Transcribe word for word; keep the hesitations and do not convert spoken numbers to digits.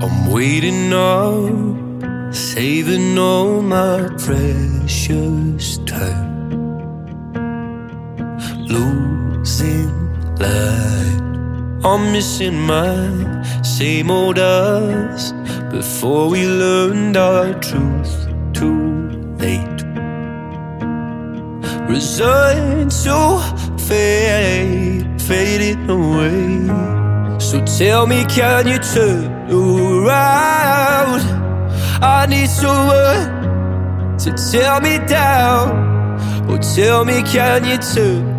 I'm waiting up, saving all my precious time, losing light. I'm missing my same old us before we learned our truth too late. Resigned to fade, fading away. So tell me, can you turn around? I need someone to tear me down. Oh, tell me, can you turn